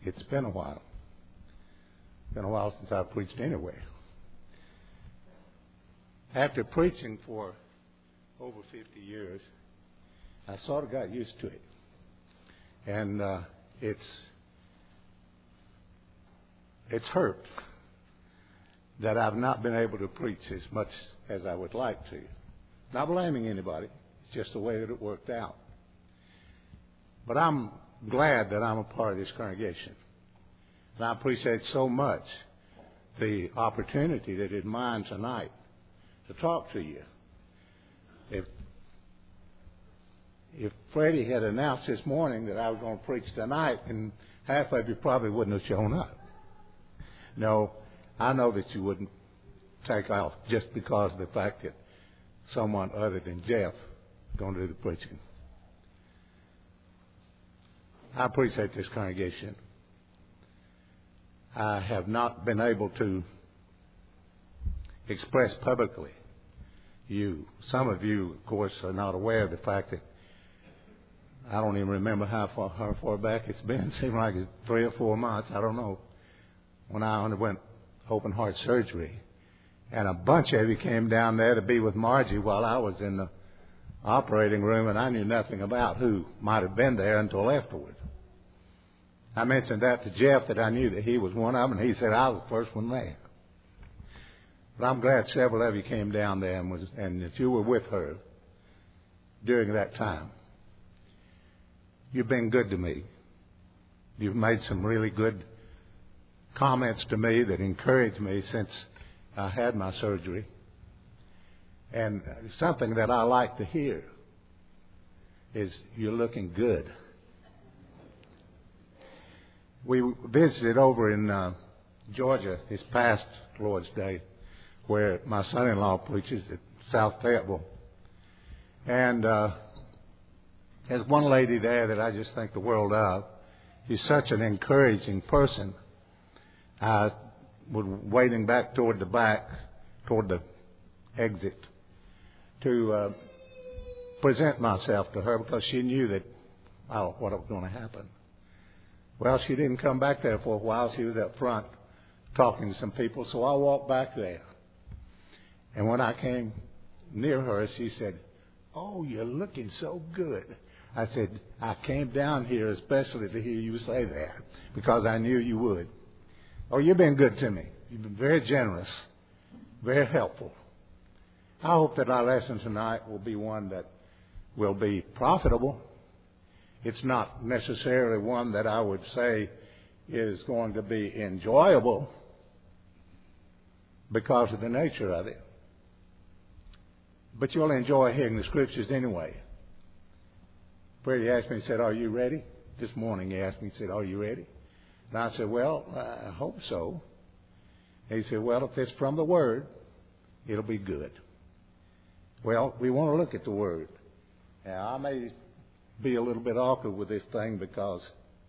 It's been a while. It's been a while since I've preached anywhere. After preaching for over 50 years, I sort of got used to it. And it's hurt that I've not been able to preach as much as I would like to. Not blaming anybody. It's just the way that it worked out. But I'm glad that I'm a part of this congregation. And I appreciate so much the opportunity that is mine tonight to talk to you. If Freddie had announced this morning that I was going to preach tonight, and half of you probably wouldn't have shown up. No, I know that you wouldn't take off just because of the fact that someone other than Jeff is going to do the preaching. I appreciate this congregation. I have not been able to express publicly. Some of you, of course, are not aware of the fact that I don't even remember how far back it's been. It seemed like it's 3 or 4 months. I don't know. When I underwent open heart surgery, and a bunch of you came down there to be with Margie while I was in the operating room, and I knew nothing about who might have been there until afterward. I mentioned that to Jeff, that I knew that he was one of them, and he said I was the first one there. But I'm glad several of you came down there and that you were with her during that time. You've been good to me. You've made some really good comments to me that encouraged me since I had my surgery. And something that I like to hear is, you're looking good. We visited over in Georgia this past Lord's Day, where my son-in-law preaches at South Fayetteville. And there's one lady there that I just think the world of. She's such an encouraging person. I was waiting back toward the exit, to present myself to her, because she knew that what was going to happen. Well, she didn't come back there for a while. She was up front talking to some people, so I walked back there. And when I came near her, she said, "Oh, you're looking so good." I said, "I came down here especially to hear you say that, because I knew you would." Oh, you've been good to me. You've been very generous, very helpful. I hope that our lesson tonight will be one that will be profitable. It's not necessarily one that I would say is going to be enjoyable because of the nature of it. But you'll enjoy hearing the scriptures anyway. Freddie asked me, he said, "Are you ready?" This morning he asked me, he said, "Are you ready?" And I said, "Well, I hope so." And he said, "Well, if it's from the Word, it'll be good." Well, we want to look at the Word. Now, I may be a little bit awkward with this thing because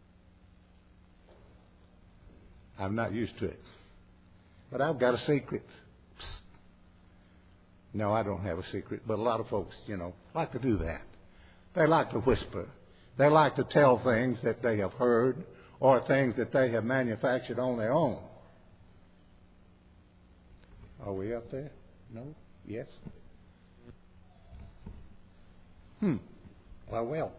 I'm not used to it. But I've got a secret. Psst. No, I don't have a secret, but a lot of folks, like to do that. They like to whisper. They like to tell things that they have heard or things that they have manufactured on their own. Are we up there? No? Yes? Well.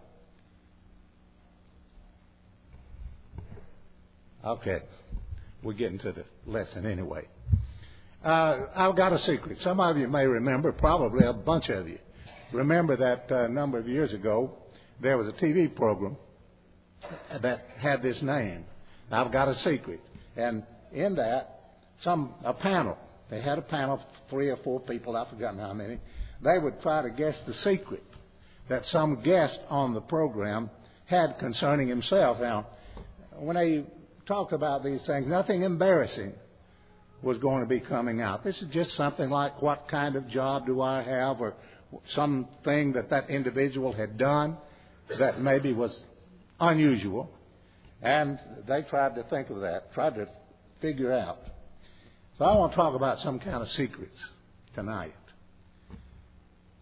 Okay. We're getting to the lesson anyway. I've got a secret. Some of you may remember, probably a bunch of you, remember that a number of years ago, there was a TV program that had this name, I've Got a Secret. And in that, a panel. They had a panel of 3 or 4 people, I've forgotten how many. They would try to guess the secret that some guest on the program had concerning himself. Now, when they talked about these things, nothing embarrassing was going to be coming out. This is just something like, what kind of job do I have, or something that individual had done that maybe was unusual. And they tried to think of that, tried to figure out. So I want to talk about some kind of secrets tonight.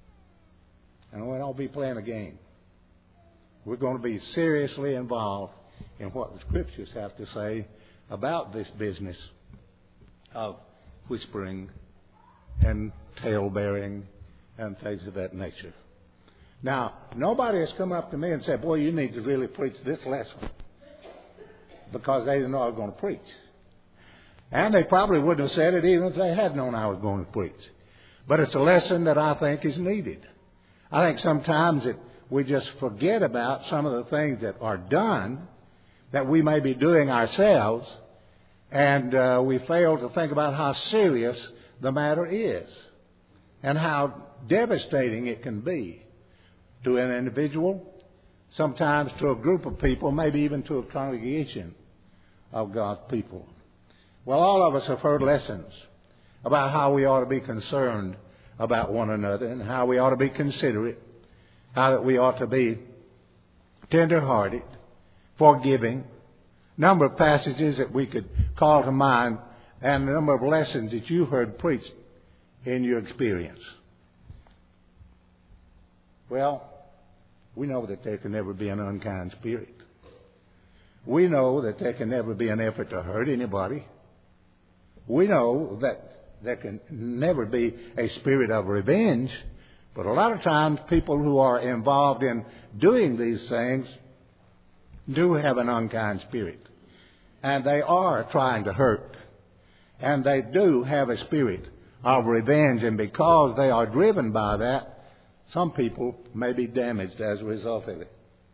And we won't be playing a game. We're going to be seriously involved in what the Scriptures have to say about this business of whispering and tale-bearing and things of that nature. Now, nobody has come up to me and said, boy, you need to really preach this lesson, because they didn't know I was going to preach. And they probably wouldn't have said it even if they had known I was going to preach. But it's a lesson that I think is needed. I think sometimes we just forget about some of the things that are done that we may be doing ourselves, and we fail to think about how serious the matter is and how devastating it can be to an individual, sometimes to a group of people, maybe even to a congregation of God's people. Well, all of us have heard lessons about how we ought to be concerned about one another and how we ought to be considerate, how that we ought to be tender-hearted, forgiving. Number of passages that we could call to mind, and a number of lessons that you heard preached in your experience. Well, we know that there can never be an unkind spirit. We know that there can never be an effort to hurt anybody. We know that there can never be a spirit of revenge. But a lot of times people who are involved in doing these things do have an unkind spirit. And they are trying to hurt. And they do have a spirit of revenge. And because they are driven by that, some people may be damaged as a result of it.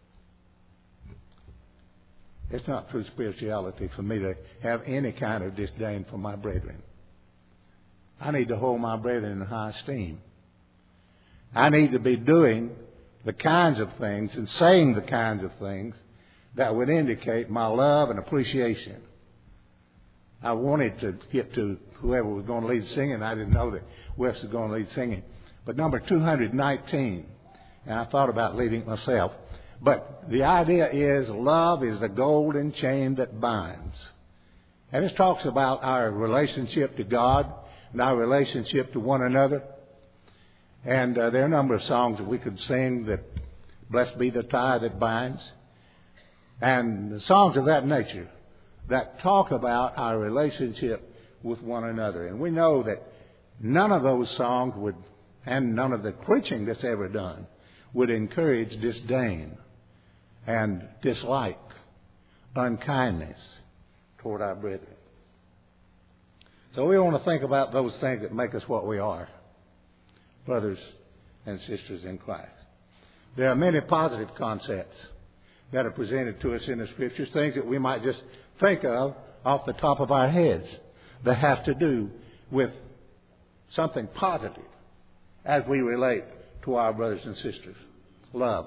It's not true spirituality for me to have any kind of disdain for my brethren. I need to hold my brethren in high esteem. I need to be doing the kinds of things and saying the kinds of things that would indicate my love and appreciation. I wanted to get to whoever was going to lead singing. I didn't know that Wes was going to lead singing. But number 219, and I thought about leading it myself, but the idea is love is the golden chain that binds. And this talks about our relationship to God and our relationship to one another. And there are a number of songs that we could sing that blessed be the tie that binds. And songs of that nature that talk about our relationship with one another. And we know that none of those songs would, and none of the preaching that's ever done, would encourage disdain and dislike, unkindness toward our brethren. So we want to think about those things that make us what we are, brothers and sisters in Christ. There are many positive concepts that are presented to us in the Scriptures, things that we might just think of off the top of our heads that have to do with something positive as we relate to our brothers and sisters. Love.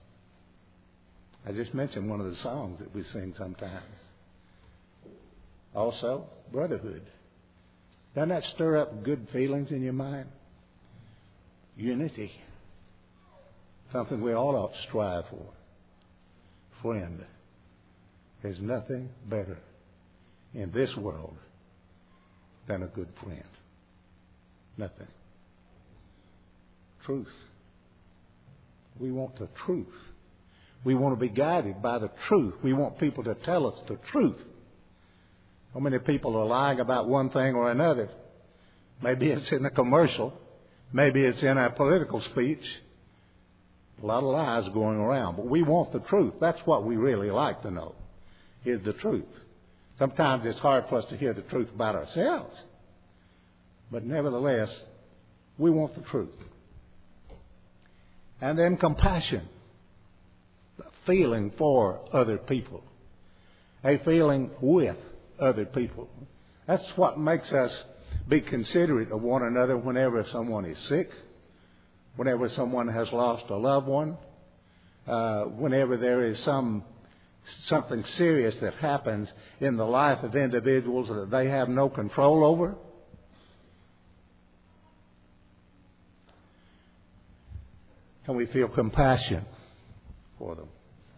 I just mentioned one of the songs that we sing sometimes. Also, brotherhood. Doesn't that stir up good feelings in your mind? Unity. Something we all ought to strive for. Friend, there's nothing better in this world than a good friend. Nothing. Truth. We want the truth. We want to be guided by the truth. We want people to tell us the truth. How many people are lying about one thing or another? Maybe it's in a commercial. Maybe it's in a political speech. A lot of lies going around. But we want the truth. That's what we really like to know, is the truth. Sometimes it's hard for us to hear the truth about ourselves. But nevertheless, we want the truth. And then compassion. A feeling for other people. A feeling with other people. That's what makes us be considerate of one another whenever someone is sick, whenever someone has lost a loved one, whenever there is something serious that happens in the life of individuals that they have no control over. And we feel compassion for them.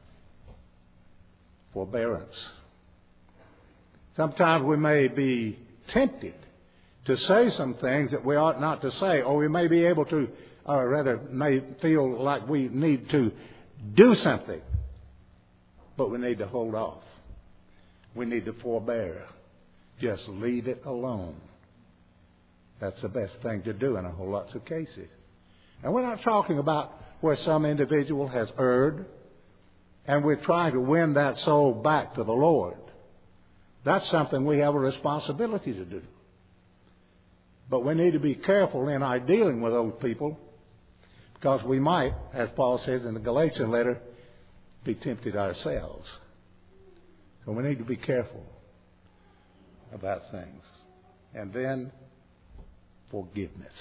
Forbearance. Sometimes we may be tempted to say some things that we ought not to say, or we may be able to, or rather may feel like we need to do something but we need to hold off. We need to forbear. Just leave it alone. That's the best thing to do in a whole lot of cases. And we're not talking about where some individual has erred and we're trying to win that soul back to the Lord. That's something we have a responsibility to do. But we need to be careful in our dealing with those people, because we might, as Paul says in the Galatian letter, be tempted ourselves. So we need to be careful about things. And then, forgiveness.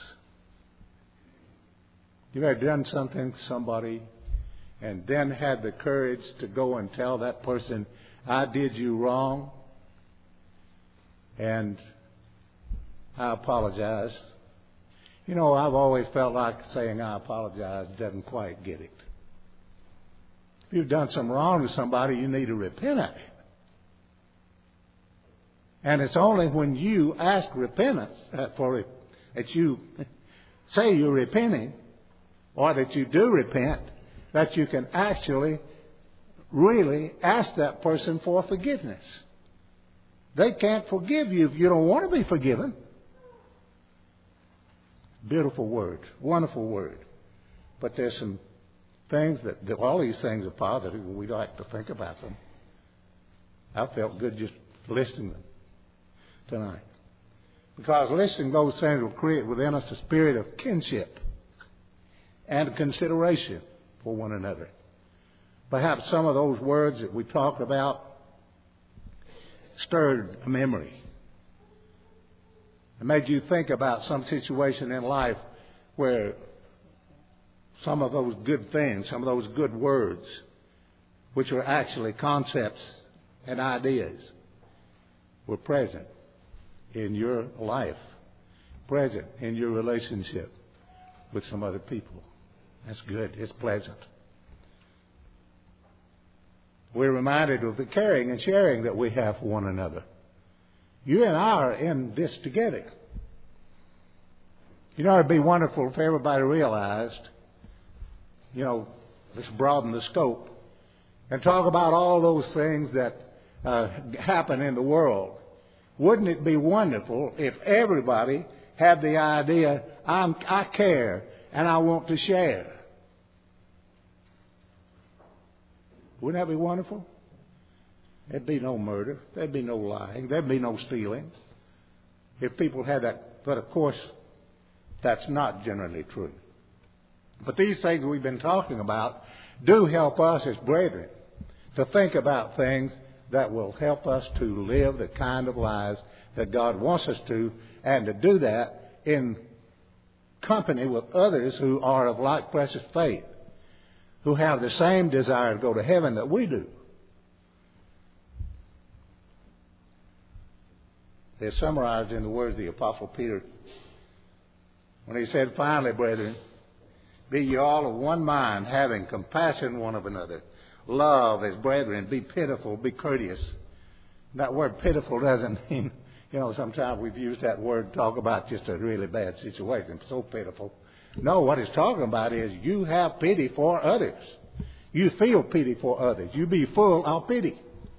You ever done something to somebody and then had the courage to go and tell that person, I did you wrong, and I apologize? You know, I've always felt like saying I apologize doesn't quite get it. If you've done something wrong to somebody, you need to repent of it. And it's only when you ask repentance for it, that you say you're repenting, or that you do repent, that you can actually really ask that person for forgiveness. They can't forgive you if you don't want to be forgiven. Beautiful word, wonderful word. But there's some things that all these things are positive, and we like to think about them. I felt good just listing them tonight. Because listing those things will create within us a spirit of kinship and consideration for one another. Perhaps some of those words that we talked about stirred a memory. It made you think about some situation in life where some of those good things, some of those good words, which are actually concepts and ideas, were present in your life, present in your relationship with some other people. That's good. It's pleasant. We're reminded of the caring and sharing that we have for one another. You and I are in this together. You know, it'd be wonderful if everybody realized, you know, let's broaden the scope and talk about all those things that happen in the world. Wouldn't it be wonderful if everybody had the idea, I care and I want to share? Wouldn't that be wonderful? There'd be no murder. There'd be no lying. There'd be no stealing. If people had that. But of course, that's not generally true. But these things we've been talking about do help us as brethren to think about things that will help us to live the kind of lives that God wants us to, and to do that in company with others who are of like precious faith, who have the same desire to go to heaven that we do. They're summarized in the words of the Apostle Peter when he said, finally, brethren, be ye all of one mind, having compassion one of another. Love as brethren. Be pitiful. Be courteous. That word pitiful doesn't mean, you know, sometimes we've used that word to talk about just a really bad situation. So pitiful. No, what it's talking about is you have pity for others. You feel pity for others. You be full of pity.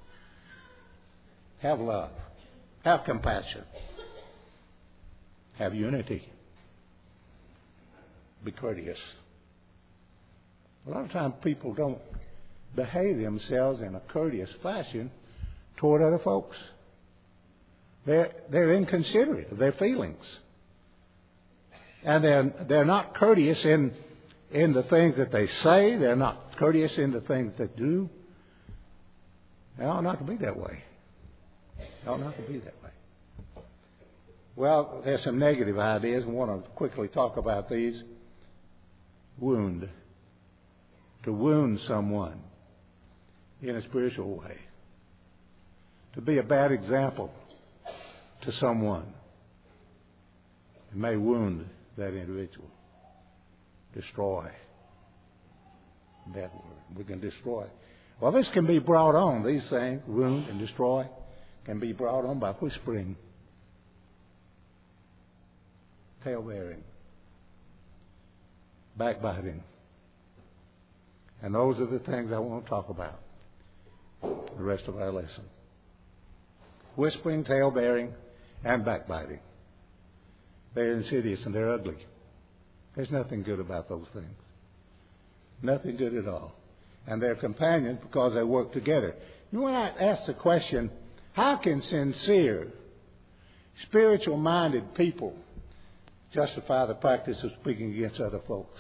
Have love. Have compassion. Have unity. Be courteous. A lot of times people don't behave themselves in a courteous fashion toward other folks. They're inconsiderate of their feelings. And they're not courteous in the things that they say. They're not courteous in the things that they do. They ought not to be that way. They ought not to be that way. Well, there's some negative ideas. I want to quickly talk about these. Wound. To wound someone in a spiritual way. To be a bad example to someone. It may wound that individual. Destroy. That word. We can destroy. Well, this can be brought on. These things, wound and destroy, can be brought on by whispering, tale-bearing, backbiting. And those are the things I want to talk about. the rest of our lesson. Whispering, tale-bearing, and backbiting. They're insidious and they're ugly. There's nothing good about those things. Nothing good at all. And they're companions because they work together. You know, when I ask the question, how can sincere, spiritual-minded people justify the practice of speaking against other folks?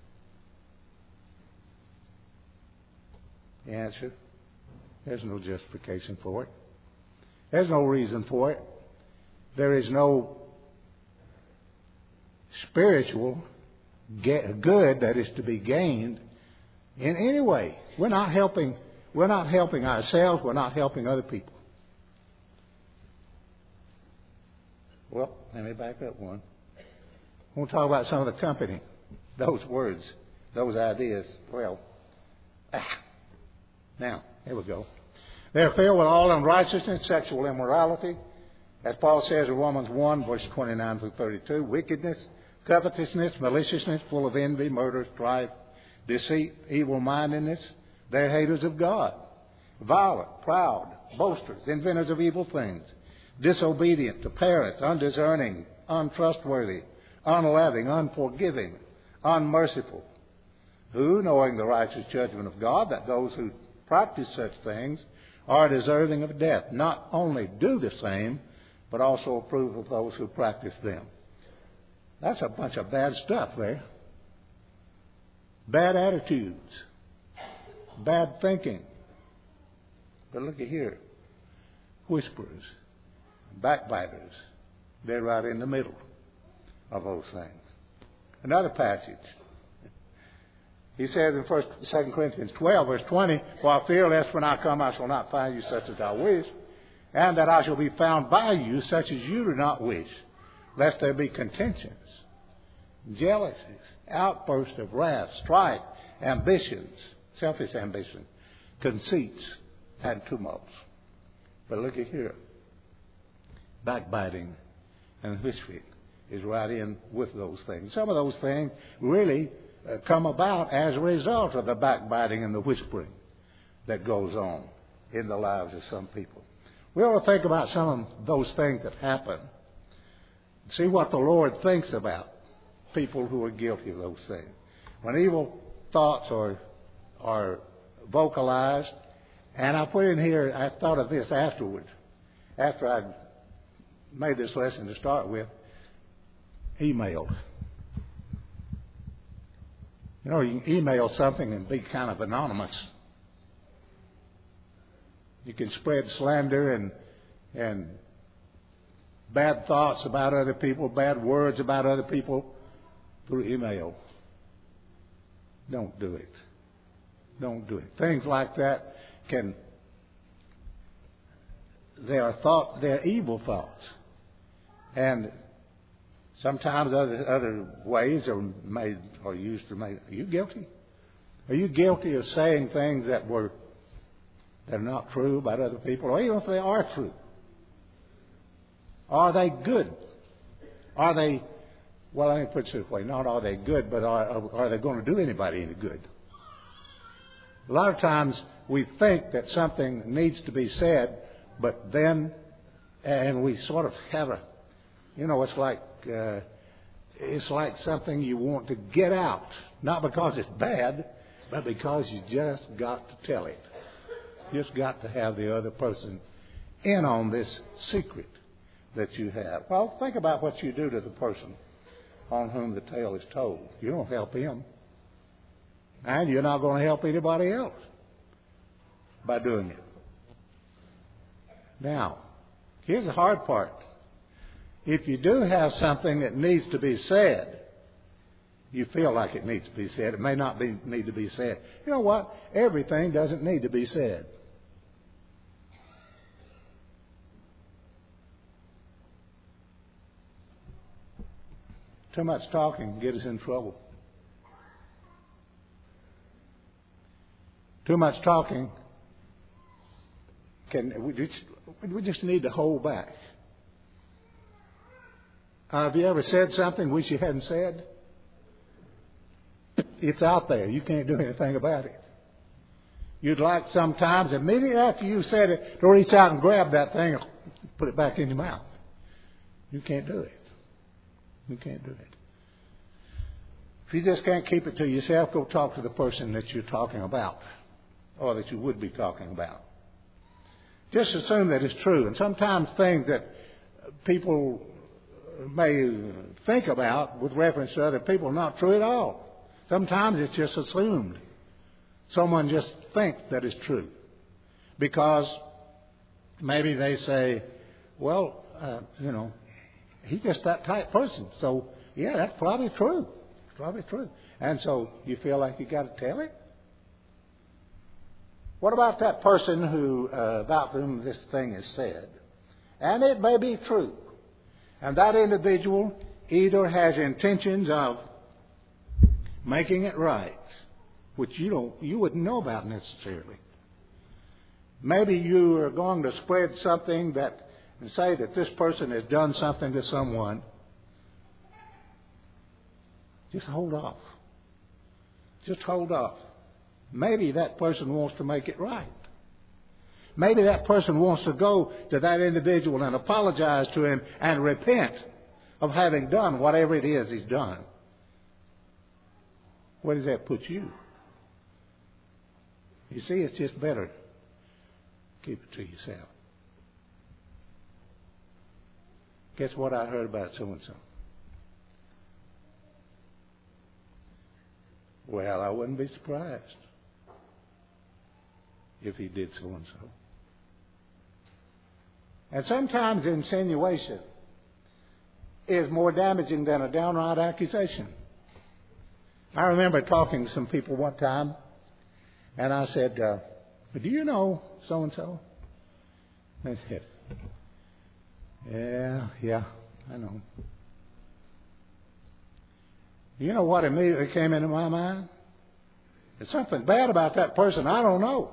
The answer, there's no justification for it. There's no reason for it. There is no spiritual good that is to be gained in any way. We're not helping ourselves. We're not helping other people. Well, let me back up one. I want to talk about some of the company. Those words, those ideas. Well, now, here we go. They're filled with all unrighteousness, sexual immorality. As Paul says in Romans 1, verses 29 through 32, wickedness, covetousness, maliciousness, full of envy, murder, strife, deceit, evil-mindedness. They're haters of God, violent, proud, boasters, inventors of evil things, disobedient to parents, undiscerning, untrustworthy, unloving, unforgiving, unmerciful, who, knowing the righteous judgment of God, that those who practice such things are deserving of death, not only do the same, but also approve of those who practice them. That's a bunch of bad stuff there. Bad attitudes. Bad thinking. But look at here. Whisperers. Backbiters. They're right in the middle of those things. Another passage. He says in 2 Corinthians 12, verse 20, for I fear lest when I come I shall not find you such as I wish, and that I shall be found by you such as you do not wish, lest there be contentions, jealousies, outbursts of wrath, strife, ambitions, selfish ambition, conceits, and tumults. But look at here. Backbiting and whispering is right in with those things. Some of those things really come about as a result of the backbiting and the whispering that goes on in the lives of some people. We ought to think about some of those things that happen. See what the Lord thinks about people who are guilty of those things. When evil thoughts are vocalized, and I put in here, I thought of this afterwards, after I'd made this lesson to start with, email. You know, you can email something and be kind of anonymous. You can spread slander and bad thoughts about other people, bad words about other people through email. Don't do it. Don't do it. Things like that they're evil thoughts. And sometimes other ways are used to make. Are you guilty? Are you guilty of saying things that are not true about other people, or even if they are true? Are they good? Are they? Well, let me put it this way: not are they good, but are they going to do anybody any good? A lot of times we think that something needs to be said, but then, and we sort of have it's like something you want to get out, not because it's bad, but because you just got to tell it. You just got to have the other person in on this secret that you have. Well, think about what you do to the person on whom the tale is told. You don't help him. And you're not going to help anybody else by doing it. Now, here's the hard part. If you do have something that needs to be said, you feel like it needs to be said. It may not need to be said. You know what? Everything doesn't need to be said. Too much talking can get us in trouble. Too much talking we just need to hold back. Have you ever said something which you hadn't said? It's out there. You can't do anything about it. You'd like sometimes, immediately after you said it, to reach out and grab that thing and put it back in your mouth. You can't do it. You can't do it. If you just can't keep it to yourself, go talk to the person that you're talking about, or that you would be talking about. Just assume that it's true. And sometimes things that people may think about with reference to other people are not true at all. Sometimes it's just assumed. Someone just thinks that it's true. Because maybe they say, well, he's just that type person. So, yeah, that's probably true. It's probably true. And so you feel like you got to tell it? What about that person who about whom this thing is said? And it may be true. And that individual either has intentions of making it right, which you wouldn't know about necessarily. Maybe you are going to spread something and say that this person has done something to someone. Just hold off. Just hold off. Maybe that person wants to make it right. Maybe that person wants to go to that individual and apologize to him and repent of having done whatever it is he's done. Where does that put you? You see, it's just better. Keep it to yourself. Guess what I heard about so-and-so? Well, I wouldn't be surprised if he did so-and-so. And sometimes insinuation is more damaging than a downright accusation. I remember talking to some people one time, and I said, do you know so-and-so? They said, yeah, I know. You know what immediately came into my mind? There's something bad about that person I don't know.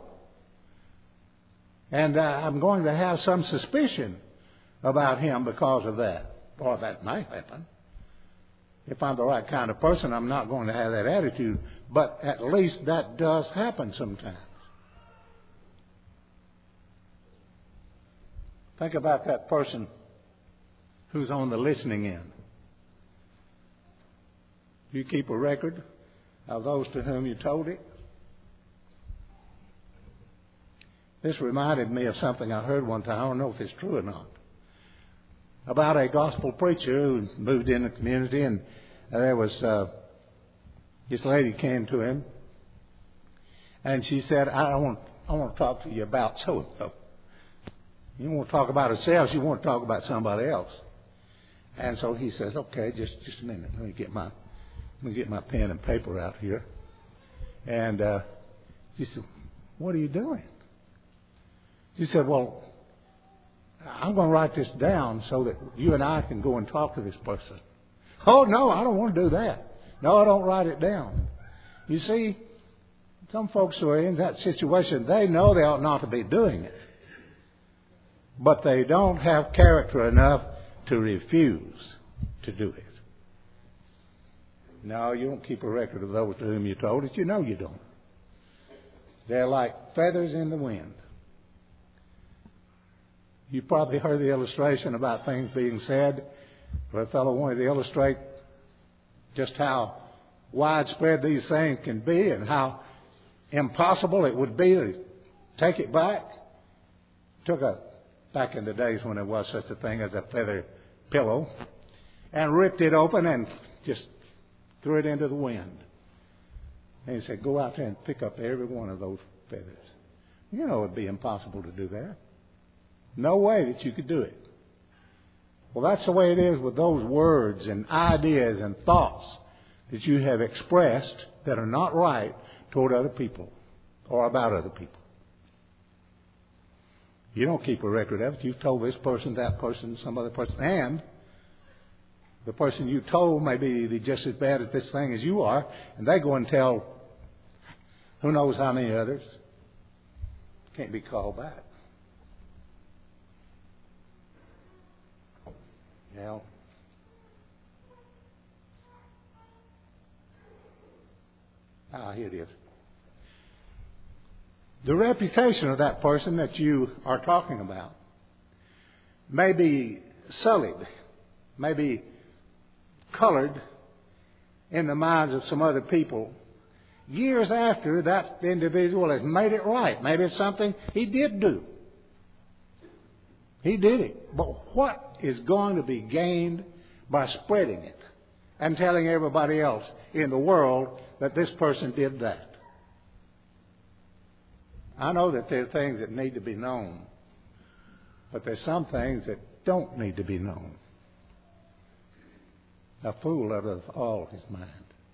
And I'm going to have some suspicion about him because of that. Or that might happen. If I'm the right kind of person, I'm not going to have that attitude. But at least that does happen sometimes. Think about that person who's on the listening end. Do you keep a record of those to whom you told it? This reminded me of something I heard one time. I don't know if it's true or not. About a gospel preacher who moved in the community, and there was this lady came to him, and she said, I want to talk to you about so-and-so. You don't want to talk about herself, you want to talk about somebody else. And so he says, okay, just a minute. Let me get my pen and paper out here. And she said, what are you doing? She said, well, I'm going to write this down so that you and I can go and talk to this person. Oh, no, I don't want to do that. No, I don't write it down. You see, some folks who are in that situation, they know they ought not to be doing it. But they don't have character enough to refuse to do it. No, you don't keep a record of those to whom you told it. You know you don't. They're like feathers in the wind. You probably heard the illustration about things being said, where a fellow wanted to illustrate just how widespread these things can be and how impossible it would be to take it back. Back in the days when there was such a thing as a feather pillow, and ripped it open and just threw it into the wind. And he said, go out there and pick up every one of those feathers. You know it would be impossible to do that. No way that you could do it. Well, that's the way it is with those words and ideas and thoughts that you have expressed that are not right toward other people or about other people. You don't keep a record of it. You've told this person, that person, some other person, and the person you told may be just as bad at this thing as you are, and they go and tell who knows how many others. Can't be called back. Now, here it is. The reputation of that person that you are talking about may be sullied, may be colored in the minds of some other people years after that individual has made it right. Maybe it's something he did do. He did it. But what is going to be gained by spreading it and telling everybody else in the world that this person did that? I know that there are things that need to be known, but there's some things that don't need to be known. A fool out of all his mind.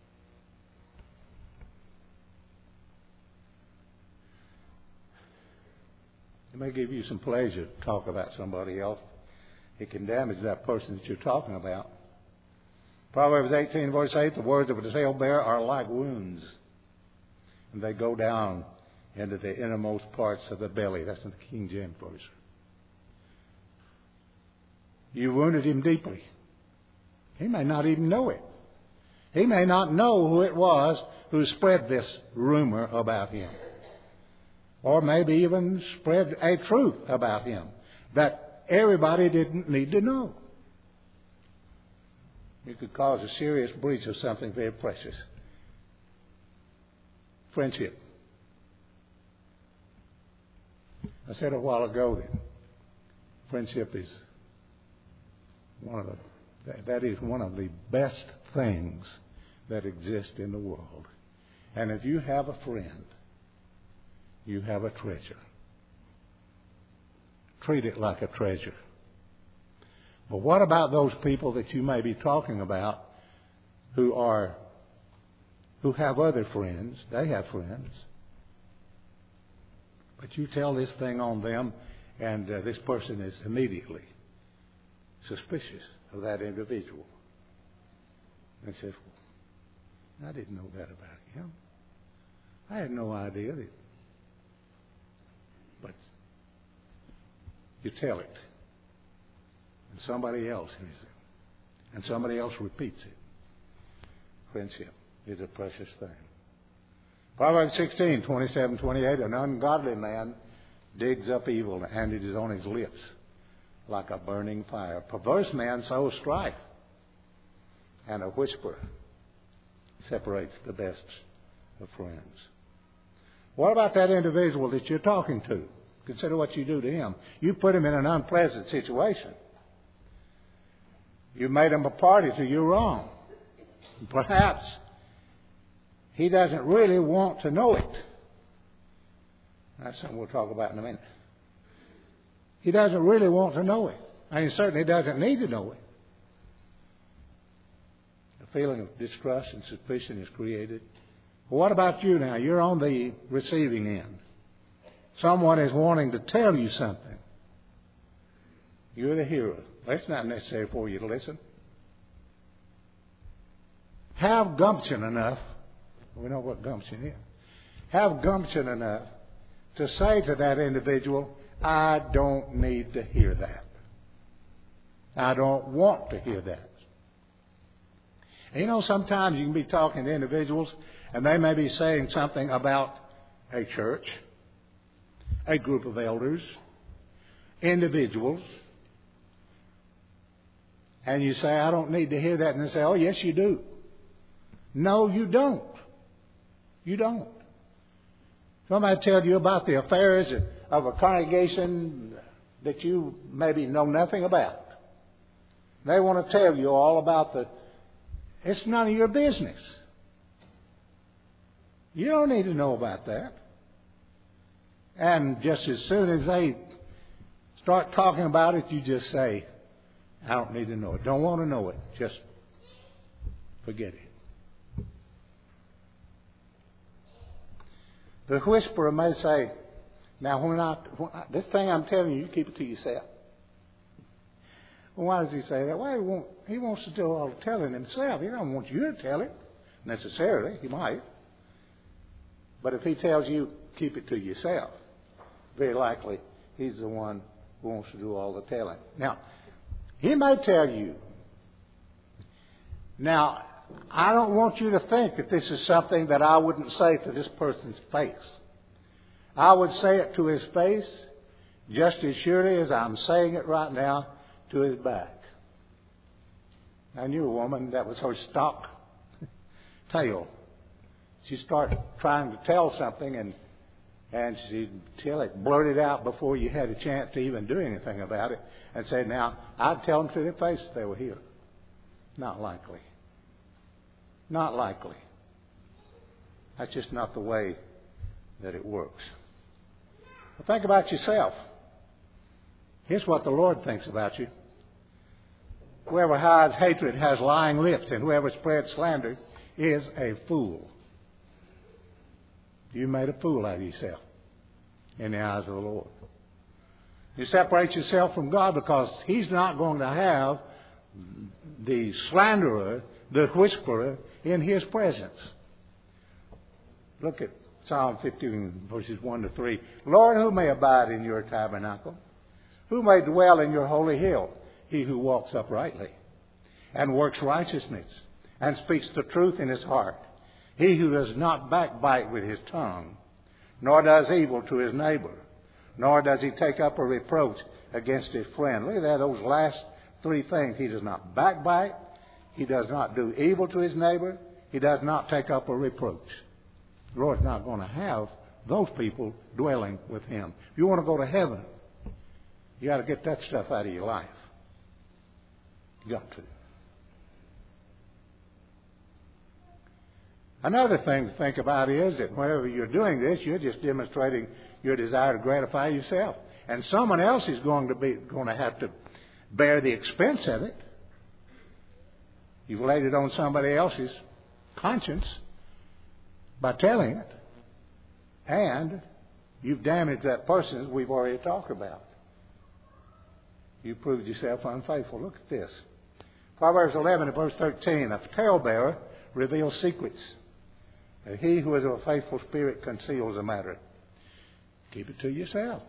It may give you some pleasure to talk about somebody else. It can damage that person that you're talking about. Proverbs 18, verse 8, the words of a talebearer are like wounds, and they go down into the innermost parts of the belly. That's in the King James Version. You wounded him deeply. He may not even know it. He may not know who it was who spread this rumor about him. Or maybe even spread a truth about him that everybody didn't need to know. You could cause a serious breach of something very precious. Friendship. I said a while ago that friendship is one of the best things that exist in the world. And if you have a friend, you have a treasure. Treat it like a treasure. But what about those people that you may be talking about who have other friends? They have friends. But you tell this thing on them, and this person is immediately suspicious of that individual. And says, well, I didn't know that about him. I had no idea that. But you tell it. And somebody else hears it. And somebody else repeats it. Friendship is a precious thing. Proverbs 16, 27, 28, an ungodly man digs up evil, and it is on his lips like a burning fire. A perverse man sows strife, and a whisper separates the best of friends. What about that individual that you're talking to? Consider what you do to him. You put him in an unpleasant situation. You made him a party to your wrong. Perhaps he doesn't really want to know it. That's something we'll talk about in a minute. He doesn't really want to know it. And he certainly doesn't need to know it. A feeling of distrust and suspicion is created. Well, what about you now? You're on the receiving end. Someone is wanting to tell you something. You're the hero. It's not necessary for you to listen. Have gumption enough. We know what gumption is. Have gumption enough to say to that individual, I don't need to hear that. I don't want to hear that. And you know, sometimes you can be talking to individuals and they may be saying something about a church, a group of elders, individuals. And you say, I don't need to hear that. And they say, oh, yes, you do. No, you don't. You don't. Somebody tell you about the affairs of a congregation that you maybe know nothing about. They want to tell you all about it's none of your business. You don't need to know about that. And just as soon as they start talking about it, you just say, I don't need to know it. Don't want to know it. Just forget it. The whisperer may say, now this thing I'm telling you, you keep it to yourself. Well, why does he say that? Well, he wants to do all the telling himself. He don't want you to tell it necessarily. He might. But if he tells you, keep it to yourself, very likely he's the one who wants to do all the telling. Now, he may tell you, now, I don't want you to think that this is something that I wouldn't say to this person's face. I would say it to his face just as surely as I'm saying it right now to his back. I knew a woman that was her stock tale. She'd start trying to tell something and she'd tell it, blurt it out before you had a chance to even do anything about it, and say, now, I'd tell them to their face if they were here. Not likely. Not likely. That's just not the way that it works. Well, think about yourself. Here's what the Lord thinks about you. Whoever hides hatred has lying lips, and whoever spreads slander is a fool. You made a fool out of yourself in the eyes of the Lord. You separate yourself from God because He's not going to have the slanderer, the whisperer, in His presence. Look at Psalm 15, verses 1 to 3. Lord, who may abide in your tabernacle? Who may dwell in your holy hill? He who walks uprightly and works righteousness and speaks the truth in his heart. He who does not backbite with his tongue, nor does evil to his neighbor, nor does he take up a reproach against his friend. Look at that, those last three things. He does not backbite. He does not do evil to his neighbor. He does not take up a reproach. The Lord's not going to have those people dwelling with Him. If you want to go to heaven, you got to get that stuff out of your life. You got to. Another thing to think about is that whenever you're doing this, you're just demonstrating your desire to gratify yourself, and someone else is going to have to bear the expense of it. You've laid it on somebody else's conscience by telling it, and you've damaged that person, as we've already talked about. You proved yourself unfaithful. Look at this. Proverbs 11 and verse 13. A talebearer reveals secrets, and he who is of a faithful spirit conceals a matter. Keep it to yourself.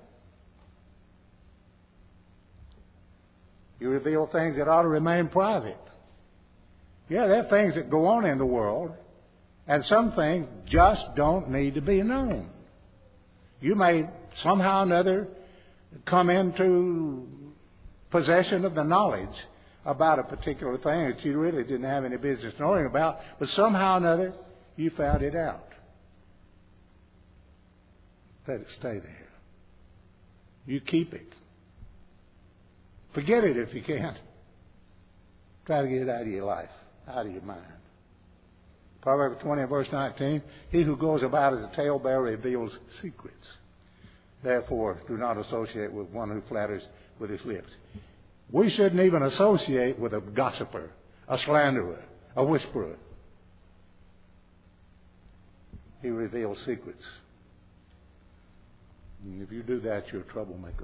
You reveal things that ought to remain private. Yeah, there are things that go on in the world, and some things just don't need to be known. You may somehow or another come into possession of the knowledge about a particular thing that you really didn't have any business knowing about, but somehow or another you found it out. Let it stay there. You keep it. Forget it if you can. Try to get it out of your life, out of your mind. Proverbs 20 and verse 19, he who goes about as a talebearer reveals secrets. Therefore, do not associate with one who flatters with his lips. We shouldn't even associate with a gossiper, a slanderer, a whisperer. He reveals secrets. And if you do that, you're a troublemaker.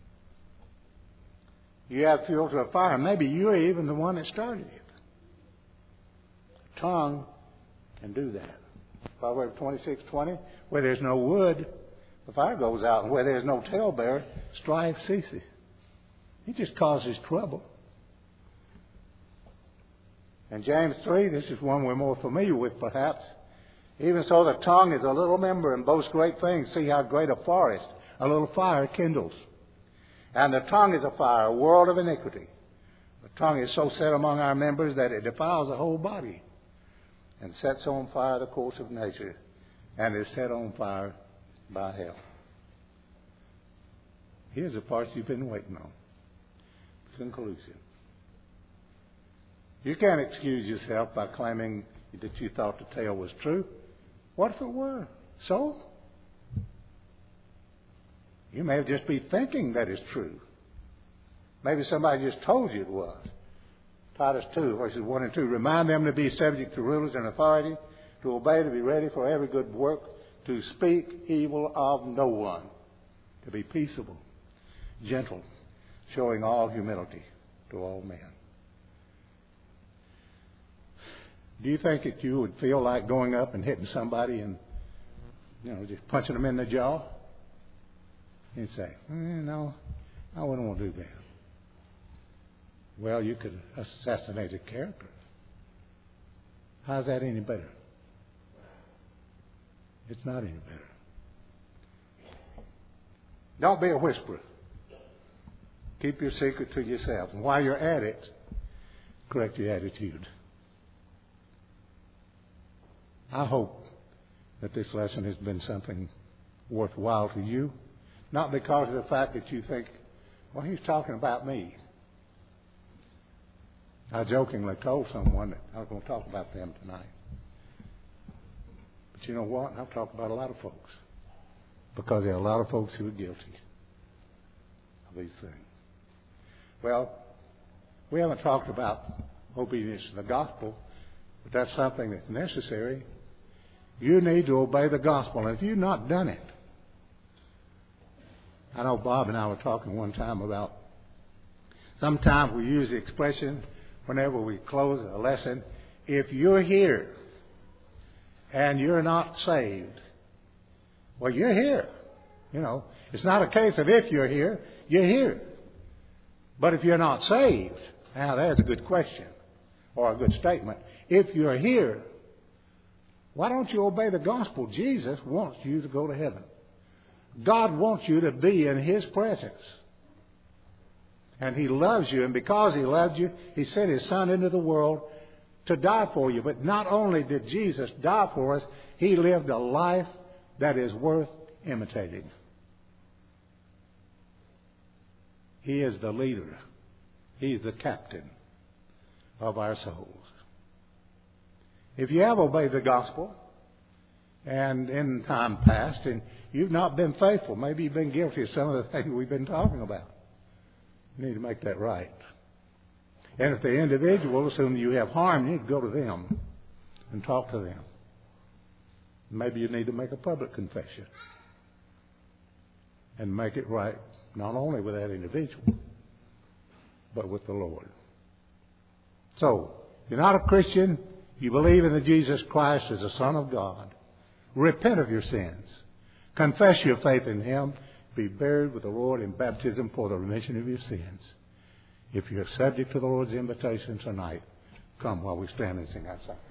You add fuel to a fire. Maybe you're even the one that started it. The tongue can do that. Proverbs 26:20, where there's no wood, the fire goes out, and where there's no talebearer, strife ceases. It just causes trouble. And James 3, this is one we're more familiar with perhaps. Even so, the tongue is a little member and boasts great things. See how great a forest a little fire kindles. And the tongue is a fire, a world of iniquity. The tongue is so set among our members that it defiles the whole body and sets on fire the course of nature and is set on fire by hell. Here's the part you've been waiting on. Conclusion. You can't excuse yourself by claiming that you thought the tale was true. What if it were? So? You may just be thinking that it's true. Maybe somebody just told you it was. Titus 2, verses 1 and 2. Remind them to be subject to rulers and authority, to obey, to be ready for every good work, to speak evil of no one, to be peaceable, gentle, showing all humility to all men. Do you think that you would feel like going up and hitting somebody and, just punching them in the jaw? You'd say, no, I wouldn't want to do that. Well, you could assassinate a character. How's that any better? It's not any better. Don't be a whisperer. Keep your secret to yourself. And while you're at it, correct your attitude. I hope that this lesson has been something worthwhile to you. Not because of the fact that you think, well, he's talking about me. I jokingly told someone that I was going to talk about them tonight. But you know what? I've talked about a lot of folks. Because there are a lot of folks who are guilty of these things. Well, we haven't talked about obedience to the gospel, but that's something that's necessary. You need to obey the gospel. And if you've not done it, I know Bob and I were talking one time about sometimes we use the expression whenever we close a lesson, if you're here and you're not saved, well, you're here. You know, it's not a case of if you're here, you're here. But if you're not saved, now there's a good question or a good statement. If you're here, why don't you obey the gospel? Jesus wants you to go to heaven. God wants you to be in His presence. And He loves you. And because He loved you, He sent His Son into the world to die for you. But not only did Jesus die for us, He lived a life that is worth imitating. He is the leader. He's the captain of our souls. If you have obeyed the gospel, and in time past, and you've not been faithful, maybe you've been guilty of some of the things we've been talking about, you need to make that right. And if the individuals whom you have harmed, you need to go to them and talk to them. Maybe you need to make a public confession and make it right, not only with that individual, but with the Lord. So, you're not a Christian. You believe in the Jesus Christ as the Son of God. Repent of your sins. Confess your faith in Him. Be buried with the Lord in baptism for the remission of your sins. If you're subject to the Lord's invitation tonight, come while we stand and sing our song.